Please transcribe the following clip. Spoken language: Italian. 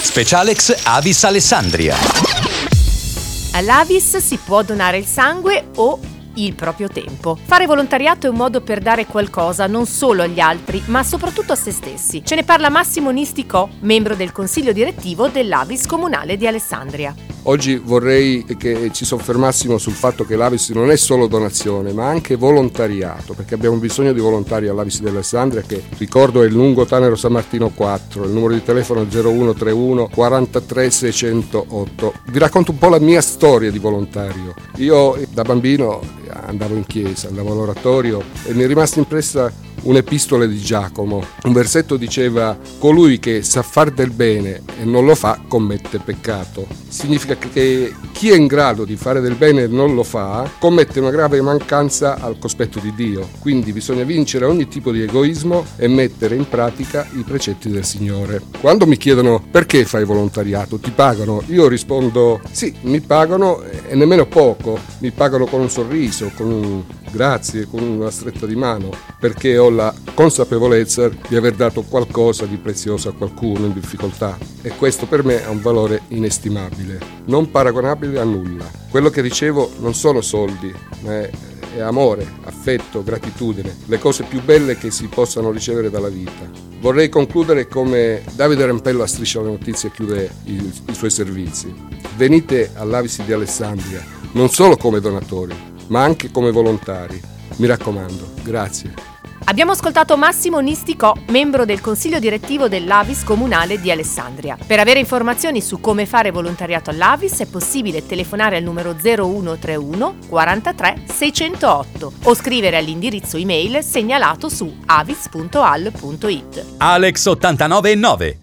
Specialex Avis Alessandria. All'Avis si può donare il sangue o il proprio tempo. Fare volontariato è un modo per dare qualcosa non solo agli altri, ma soprattutto a se stessi. Ce ne parla Massimo Nisticò, membro del consiglio direttivo dell'Avis Comunale di Alessandria. Oggi vorrei che ci soffermassimo sul fatto che l'Avis non è solo donazione, ma anche volontariato, perché abbiamo bisogno di volontari all'Avis di Alessandria, che ricordo è il Lungo Tanaro San Martino 4, il numero di telefono è 0131 43 608. Vi racconto un po' la mia storia di volontario. Io da bambino andavo in chiesa, andavo all'oratorio e mi è rimasta impressa un'epistola di Giacomo. Un versetto diceva: colui che sa far del bene e non lo fa commette peccato. Significa che chi è in grado di fare del bene e non lo fa commette una grave mancanza al cospetto di Dio. Quindi bisogna vincere ogni tipo di egoismo e mettere in pratica i precetti del Signore. Quando mi chiedono perché fai volontariato, ti pagano? Io rispondo sì, mi pagano e nemmeno poco, mi pagano con un sorriso, con un grazie, con una stretta di mano, perché ho la consapevolezza di aver dato qualcosa di prezioso a qualcuno in difficoltà, e questo per me ha un valore inestimabile, non paragonabile a nulla. Quello che ricevo non sono soldi, ma è amore, affetto, gratitudine, le cose più belle che si possano ricevere dalla vita. Vorrei concludere come Davide Rampello a Striscia la Notizia chiude i suoi servizi. Venite all'Avis di Alessandria, non solo come donatori, ma anche come volontari. Mi raccomando, grazie. Abbiamo ascoltato Massimo Nisticò, membro del consiglio direttivo dell'Avis Comunale di Alessandria. Per avere informazioni su come fare volontariato all'Avis è possibile telefonare al numero 0131 43 608 o scrivere all'indirizzo email segnalato su avis.al.it. Alex 89.9